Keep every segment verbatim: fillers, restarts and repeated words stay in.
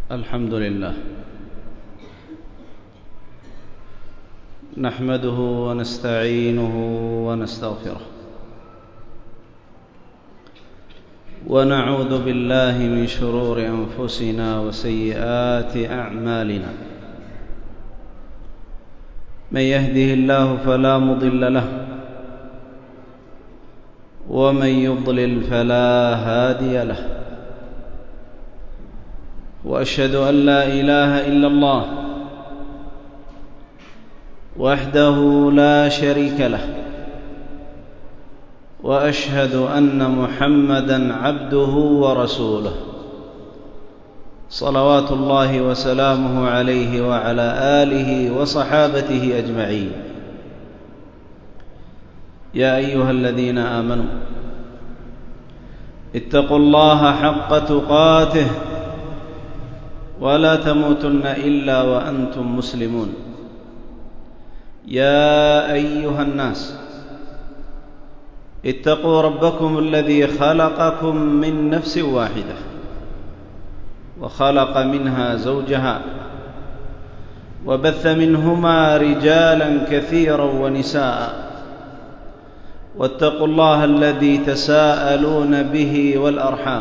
الحمد لله نحمده ونستعينه ونستغفره ونعوذ بالله من شرور أنفسنا وسيئات أعمالنا من يهده الله فلا مضل له ومن يضلل فلا هادي له وأشهد أن لا إله إلا الله وحده لا شريك له وأشهد أن محمدًا عبده ورسوله صلوات الله وسلامه عليه وعلى آله وصحابته أجمعين. يا أيها الذين آمنوا اتقوا الله حق تقاته ولا تموتن إلا وأنتم مسلمون. يا أيها الناس اتقوا ربكم الذي خلقكم من نفس واحدة وخلق منها زوجها وبث منهما رجالا كثيرا ونساء واتقوا الله الذي تساءلون به والأرحام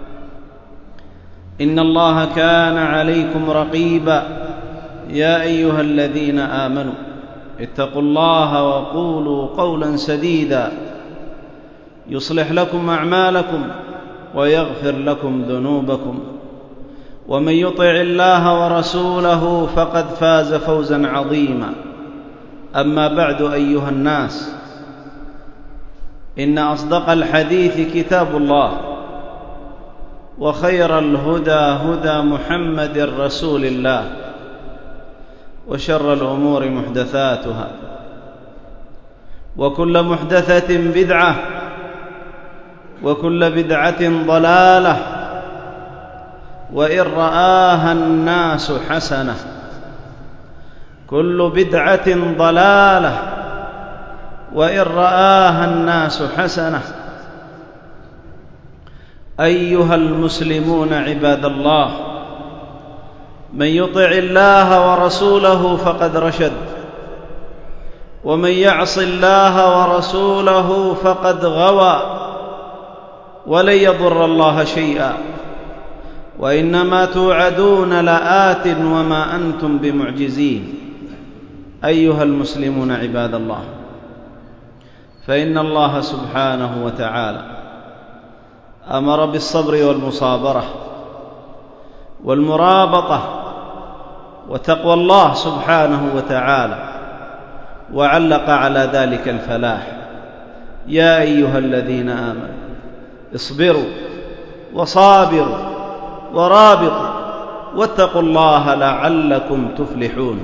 إن الله كان عليكم رقيبا. يا أيها الذين آمنوا اتقوا الله وقولوا قولا سديدا يصلح لكم أعمالكم ويغفر لكم ذنوبكم ومن يطع الله ورسوله فقد فاز فوزا عظيما. أما بعد أيها الناس إن أصدق الحديث كتاب الله وخير الهدى هدى محمد رسول الله وشر الأمور محدثاتها وكل محدثة بدعة وكل بدعة ضلالة وإن رآها الناس حسنة كل بدعة ضلالة وإن رآها الناس حسنة. أيها المسلمون عباد الله من يطع الله ورسوله فقد رشد ومن يعص الله ورسوله فقد غوى ولن يضر الله شيئا وإنما توعدون لآت وما أنتم بمعجزين. أيها المسلمون عباد الله فإن الله سبحانه وتعالى أمر بالصبر والمصابرة والمرابطة وتقوى الله سبحانه وتعالى وعلق على ذلك الفلاح. يا أيها الذين آمنوا اصبروا وصابروا ورابطوا واتقوا الله لعلكم تفلحون.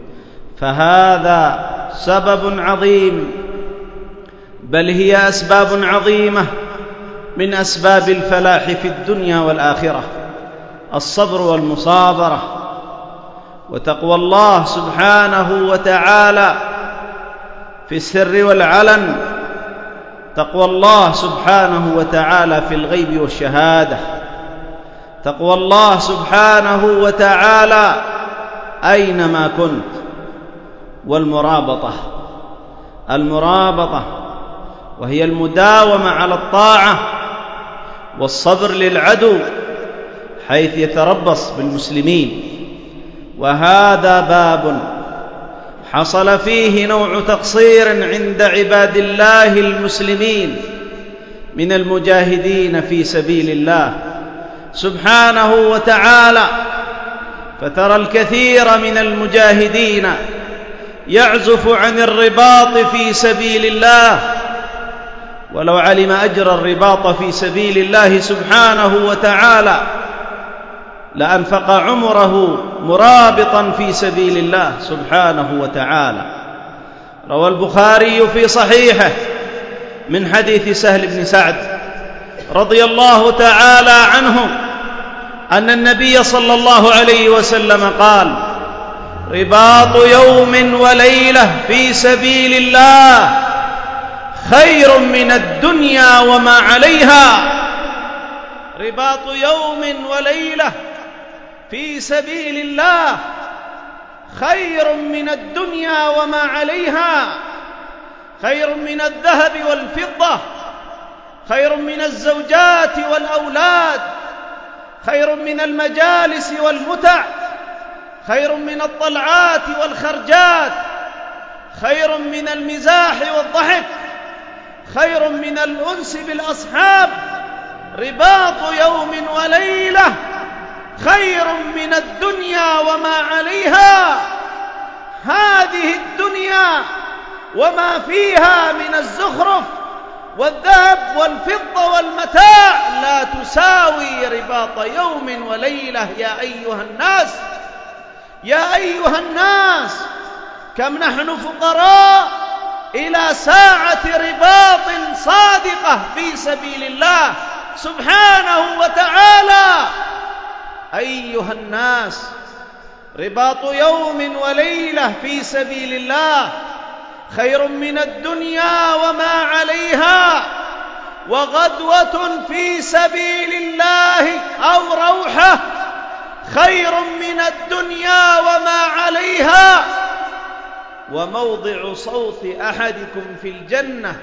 فهذا سبب عظيم بل هي أسباب عظيمة من أسباب الفلاح في الدنيا والآخرة: الصبر والمصابرة وتقوى الله سبحانه وتعالى في السر والعلن، تقوى الله سبحانه وتعالى في الغيب والشهادة، تقوى الله سبحانه وتعالى أينما كنت. والمرابطة المرابطة وهي المداومة على الطاعة والصبر للعدو حيث يتربص بالمسلمين. وهذا باب حصل فيه نوع تقصير عند عباد الله المسلمين من المجاهدين في سبيل الله سبحانه وتعالى. فترى الكثير من المجاهدين يعزف عن الرباط في سبيل الله، ولو علم أجر الرباط في سبيل الله سبحانه وتعالى لأنفق عمره مرابطا في سبيل الله سبحانه وتعالى. روى البخاري في صحيحه من حديث سهل بن سعد رضي الله تعالى عنه أن النبي صلى الله عليه وسلم قال: رباط يوم وليلة في سبيل الله خير من الدنيا وما عليها. رباط يوم وليلة في سبيل الله خير من الدنيا وما عليها، خير من الذهب والفضة، خير من الزوجات والأولاد، خير من المجالس والمتع، خير من الطلعات والخرجات، خير من المزاح والضحك، خير من الأنس بالأصحاب. رباط يوم وليلة خير من الدنيا وما عليها. هذه الدنيا وما فيها من الزخرف والذهب والفضة والمتاع لا تساوي رباط يوم وليلة. يا أيها الناس يا أيها الناس كم نحن فقراء إلى ساعة رباط صادقة في سبيل الله سبحانه وتعالى. أيها الناس، رباط يوم وليلة في سبيل الله خير من الدنيا وما عليها، وغدوة في سبيل الله أو روحة خير من الدنيا وما عليها، وموضع صوت أحدكم في الجنة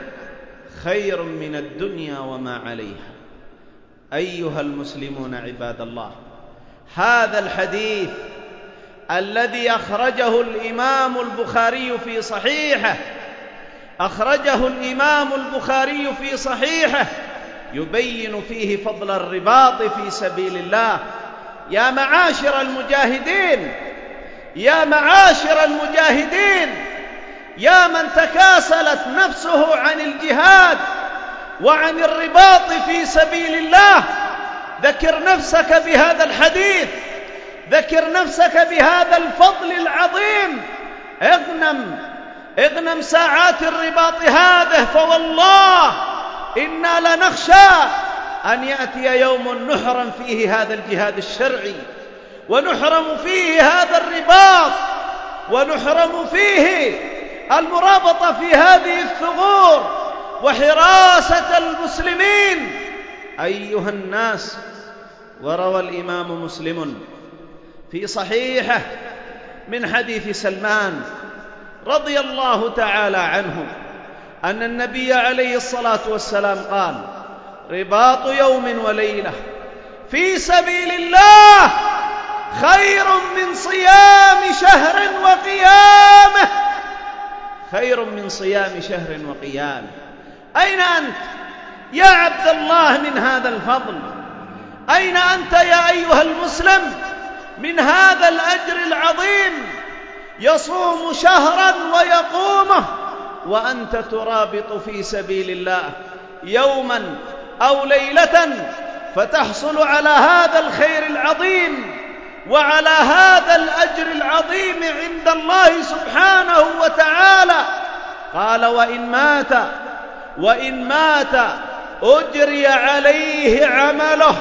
خير من الدنيا وما عليها. أيها المسلمون عباد الله، هذا الحديث الذي أخرجه الإمام البخاري في صحيحه أخرجه الإمام البخاري في صحيحه يبين فيه فضل الرباط في سبيل الله. يا معاشر المجاهدين يا معاشر المجاهدين يا من تكاسلت نفسه عن الجهاد وعن الرباط في سبيل الله، ذكر نفسك بهذا الحديث، ذكر نفسك بهذا الفضل العظيم. اغنم اغنم ساعات الرباط هذه، فوالله إنا لنخشى أن يأتي يوم نحرم فيه هذا الجهاد الشرعي، ونحرم فيه هذا الرباط، ونحرم فيه المرابطة في هذه الثغور وحراسة المسلمين. أيها الناس، وروى الإمام مسلم في صحيحه من حديث سلمان رضي الله تعالى عنه أن النبي عليه الصلاة والسلام قال: رباط يوم وليلة في سبيل الله خير من صيام شهر وقيامه، خير من صيام شهر وقيامه. أين أنت يا عبد الله من هذا الفضل؟ أين أنت يا أيها المسلم من هذا الأجر العظيم؟ يصوم شهرا ويقومه وأنت ترابط في سبيل الله يوما أو ليلة، فتحصل على هذا الخير العظيم وعلى هذا الأجر العظيم عند الله سبحانه وتعالى. قال: وإن مات وإن مات أجري عليه عمله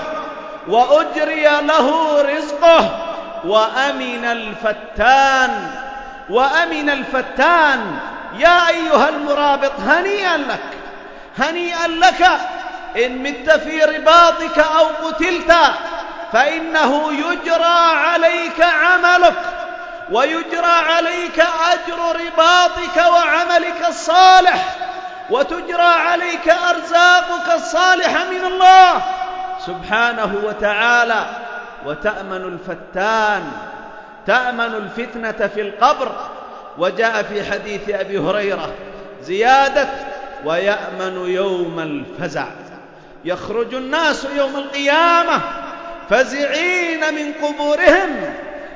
وأجري له رزقه وأمن الفتان وأمن الفتان. يا أيها المرابط، هنيئا لك هنيئا لك إن مت في رباطك أو قتلت، فإنه يجرى عليك عملك ويجرى عليك أجر رباطك وعملك الصالح، وتجرى عليك أرزاقك الصالحة من الله سبحانه وتعالى، وتأمن الفتان، تأمن الفتنة في القبر. وجاء في حديث أبي هريرة زيادة: ويأمن يوم الفزع. يخرج الناس يوم القيامة فزعين من قبورهم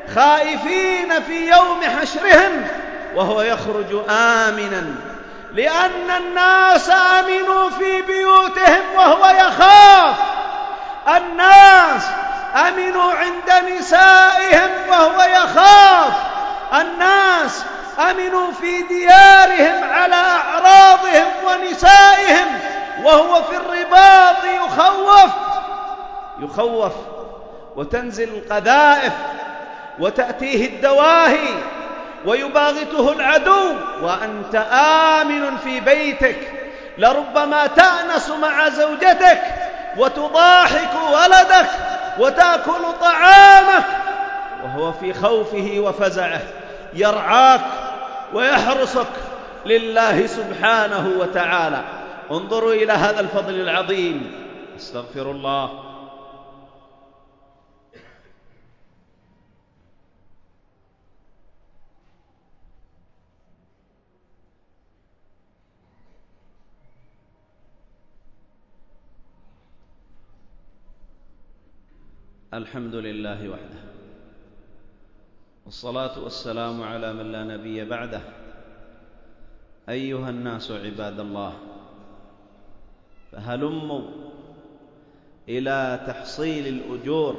خائفين في يوم حشرهم، وهو يخرج آمنا، لأن الناس أمنوا في بيوتهم وهو يخاف. الناس أمنوا عند نسائهم وهو يخاف. الناس أمنوا في ديارهم على أعراضهم ونسائهم وهو في الرباط يخوف يخوف وتنزل القذائف وتأتيه الدواهي ويباغته العدو وأنت آمن في بيتك. لربما تأنس مع زوجتك وتضاحك ولدك وتأكل طعامك وهو في خوفه وفزعه يرعاك ويحرسك لله سبحانه وتعالى. انظروا إلى هذا الفضل العظيم. استغفر الله. الحمد لله وحده، والصلاة والسلام على من لا نبي بعده. أيها الناس عباد الله، فهلموا إلى تحصيل الأجور،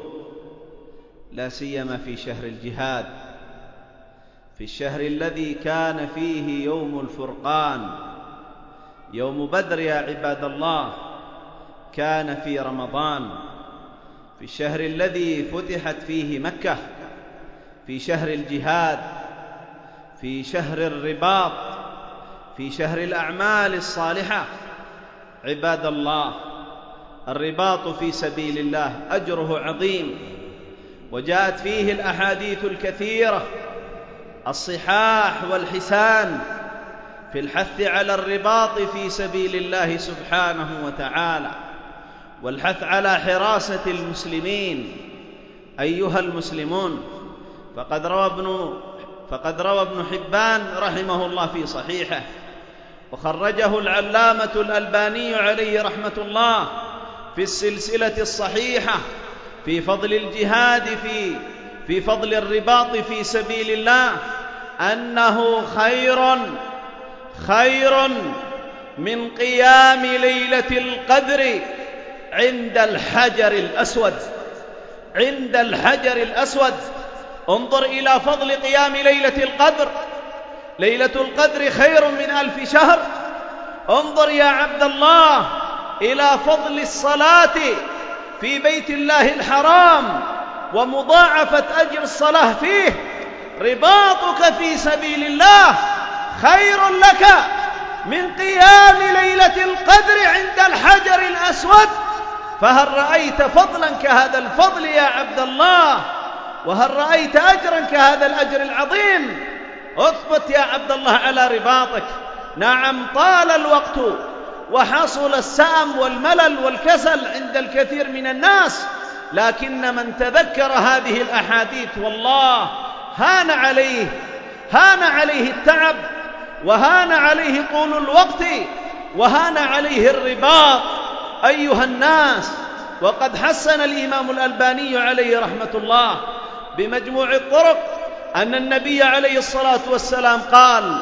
لا سيما في شهر الجهاد، في الشهر الذي كان فيه يوم الفرقان. يوم بدر يا عباد الله كان في رمضان، في الشهر الذي فتحت فيه مكة، في شهر الجهاد، في شهر الرباط، في شهر الأعمال الصالحة. عباد الله، الرباط في سبيل الله أجره عظيم، وجاءت فيه الأحاديث الكثيرة الصحاح والحسان في الحث على الرباط في سبيل الله سبحانه وتعالى، والحث على حراسة المسلمين. أيها المسلمون، فقد روى ابن فقد روى ابن حبان رحمه الله في صحيحه، وخرجه العلامة الألباني عليه رحمة الله في السلسلة الصحيحة في فضل الجهاد في في فضل الرباط في سبيل الله، أنه خير خير من قيام ليلة القدر عند الحجر الأسود. عند الحجر الأسود. انظر إلى فضل قيام ليلة القدر. ليلة القدر خير من ألف شهر. انظر يا عبد الله إلى فضل الصلاة في بيت الله الحرام ومضاعفة أجر الصلاة فيه. رباطك في سبيل الله خير لك من قيام ليلة القدر عند الحجر الأسود. فهل رأيت فضلا كهذا الفضل يا عبد الله؟ وهل رأيت أجرا كهذا الأجر العظيم؟ اثبت يا عبد الله على رباطك. نعم، طال الوقت وحصل السأم والملل والكسل عند الكثير من الناس، لكن من تذكر هذه الأحاديث والله هان عليه هان عليه التعب، وهان عليه طول الوقت، وهان عليه الرباط. أيها الناس، وقد حسن الإمام الألباني عليه رحمة الله بمجموع الطرق أن النبي عليه الصلاة والسلام قال: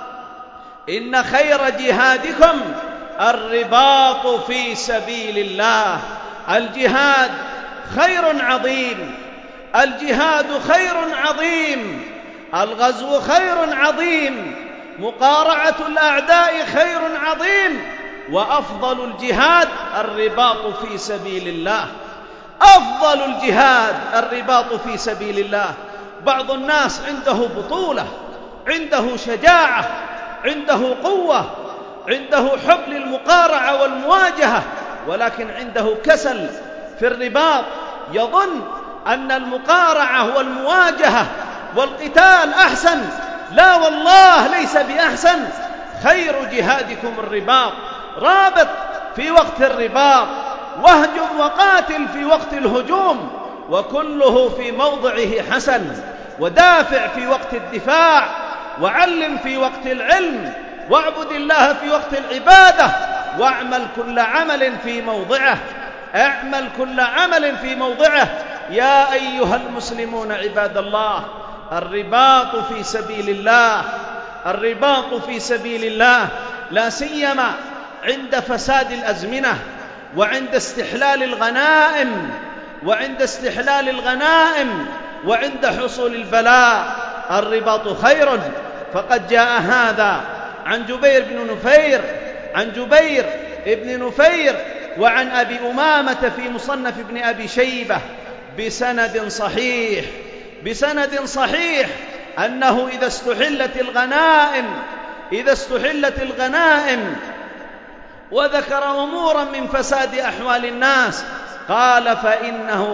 إن خير جهادكم الرباط في سبيل الله. الجهاد خير عظيم، الجهاد خير عظيم، الغزو خير عظيم، مقارعة الأعداء خير عظيم، وأفضل الجهاد الرباط في سبيل الله. أفضل الجهاد الرباط في سبيل الله. بعض الناس عنده بطولة، عنده شجاعة، عنده قوة، عنده حب للمقارعة والمواجهة، ولكن عنده كسل في الرباط. يظن أن المقارعة والمواجهة والقتال أحسن. لا والله، ليس بأحسن. خير جهادكم الرباط. رابط في وقت الرباط، واهجم وقاتل في وقت الهجوم، وكله في موضعه حسن. ودافع في وقت الدفاع، وعلم في وقت العلم، واعبد الله في وقت العبادة، واعمل كل عمل في موضعه. اعمل كل عمل في موضعه. يا أيها المسلمون عباد الله، الرباط في سبيل الله، الرباط في سبيل الله، لا سيما عند فساد الأزمنة، وعند استحلال الغنائم وعند استحلال الغنائم وعند حصول البلاء. الرباط خير. فقد جاء هذا عن جبير بن نفير عن جبير بن نفير وعن أبي أمامة في مصنف ابن أبي شيبة بسند صحيح بسند صحيح أنه إذا استحلت الغنائم إذا استحلت الغنائم وذكر أمورا من فساد أحوال الناس، قال: فإنه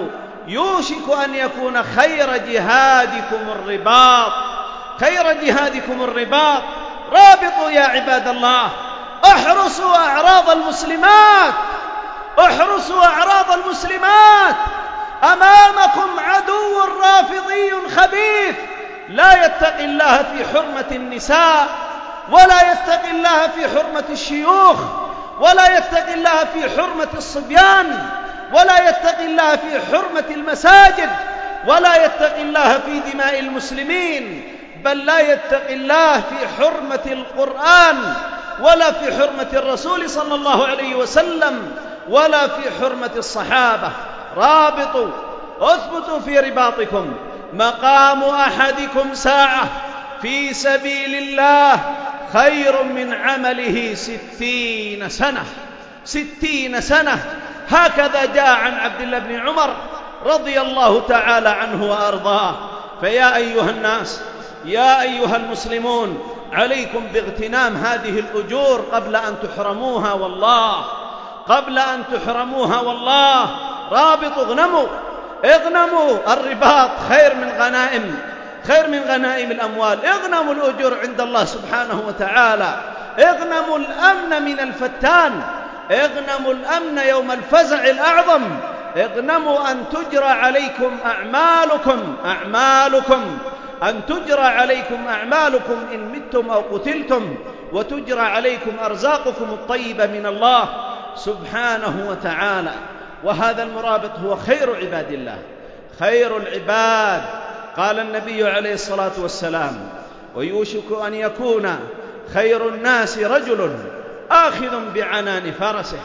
يوشك أن يكون خير جهادكم الرباط، خير جهادكم الرباط. رابطوا يا عباد الله، احرسوا أعراض المسلمات، احرسوا أعراض المسلمات. أمامكم عدو رافضي خبيث لا يتقي الله في حرمة النساء، ولا يتقي الله في حرمة الشيوخ، ولا يتقي الله في حرمة الصبيان، ولا يتقي الله في حرمة المساجد، ولا يتقي الله في دماء المسلمين، بل لا يتقي الله في حرمة القرآن، ولا في حرمة الرسول صلى الله عليه وسلم، ولا في حرمة الصحابة. رابطوا، اثبتوا في رباطكم. مقام أحدكم ساعة في سبيل الله خير من عمله ستين سنة، ستين سنة. هكذا جاء عن عبد الله بن عمر رضي الله تعالى عنه وأرضاه. فيا أيها الناس، يا أيها المسلمون، عليكم باغتنام هذه الأجور قبل أن تحرموها والله، قبل أن تحرموها والله. رابطوا، اغنموا، اغنموا. الرباط خير من غنائم، خير من غنائم الأموال. اغنموا الأجور عند الله سبحانه وتعالى. اغنموا الأمن من الفتان، اغنموا الأمن يوم الفزع الأعظم. اغنموا أن تجرى عليكم أعمالكم، أعمالكم أن تجرى عليكم أعمالكم إن متم أو قتلتم، وتجرى عليكم أرزاقكم الطيبة من الله سبحانه وتعالى. وهذا المرابط هو خير عباد الله، خير العباد. قال النبي عليه الصلاة والسلام: ويوشك أن يكون خير الناس رجل آخذ بعنان فرسه،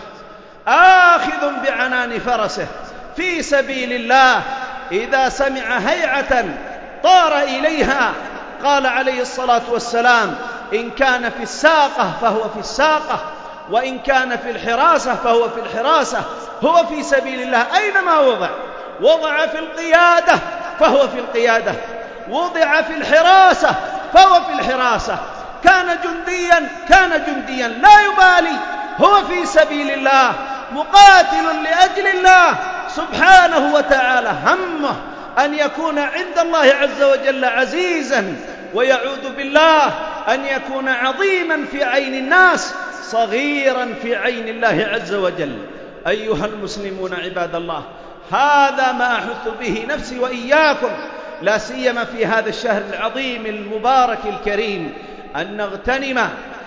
آخذ بعنان فرسه في سبيل الله، إذا سمع هيعة طار إليها. قال عليه الصلاة والسلام: إن كان في الساقة فهو في الساقة، وإن كان في الحراسة فهو في الحراسة. هو في سبيل الله أينما وضع، وضع في القيادة فهو في القيادة، وضع في الحراسة فهو في الحراسة، كان جنديا كان جنديا، لا يبالي. هو في سبيل الله مقاتل لأجل الله سبحانه وتعالى. همه أن يكون عند الله عز وجل عزيزا، ويعوذ بالله أن يكون عظيما في عين الناس، صغيرا في عين الله عز وجل. أيها المسلمون عباد الله، هذا ما أحث به نفسي وإياكم، لا سيما في هذا الشهر العظيم المبارك الكريم، أن نغتنم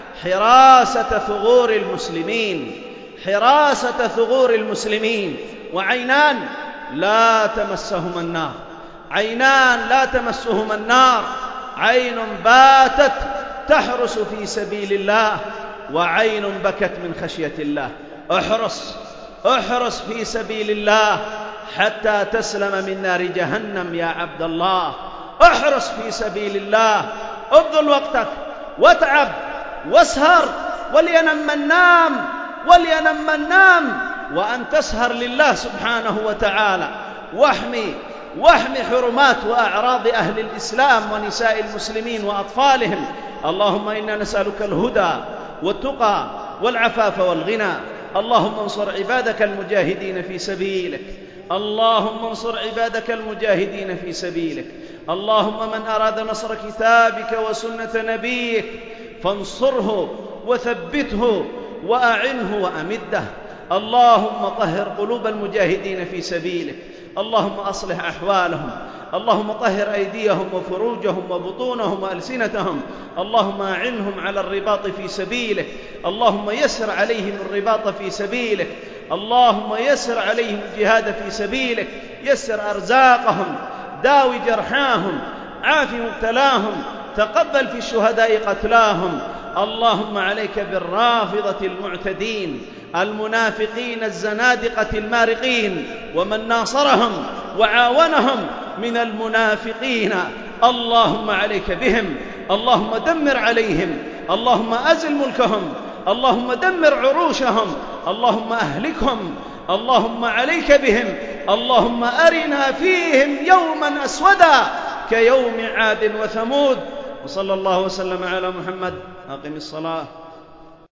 حراسة ثغور المسلمين، حراسة ثغور المسلمين. وعينان لا تمسهما النار، عينان لا تمسهما النار، عين باتت تحرس في سبيل الله، وعين بكت من خشية الله. احرص، احرص في سبيل الله حتى تسلم من نار جهنم يا عبد الله. احرص في سبيل الله، ابذل وقتك واتعب واسهر، ولينم من نام، ولينم من نام، وأن تسهر لله سبحانه وتعالى. واحمي واحمي حرمات وأعراض أهل الإسلام ونساء المسلمين وأطفالهم. اللهم إنا نسألك الهدى والتقى والعفاف والغنى. اللهم انصر عبادك المجاهدين في سبيلك، اللهم انصر عبادك المجاهدين في سبيلك. اللهم من أراد نصر كتابك وسنة نبيك فانصره وثبته وأعنه وأمده. اللهم طهر قلوب المجاهدين في سبيلك، اللهم أصلح أحوالهم، اللهم طهر أيديهم وفروجهم وبطونهم وألسنتهم. اللهم أعنهم على الرباط في سبيلك، اللهم يسر عليهم الرباط في سبيلك، اللهم يسر عليهم الجهاد في سبيلك. يسر أرزاقهم، داوي جرحاهم، عاف مبتلاهم، تقبل في الشهداء قتلاهم. اللهم عليك بالرافضة المعتدين المنافقين الزنادقة المارقين، ومن ناصرهم وعاونهم من المنافقين. اللهم عليك بهم، اللهم دمر عليهم، اللهم أزل ملكهم، اللهم دمر عروشهم، اللهم أهلكهم، اللهم عليك بهم. اللهم أرنا فيهم يوما أسودا كيوم عاد وثمود. وصلى الله وسلم على محمد. أقم الصلاة.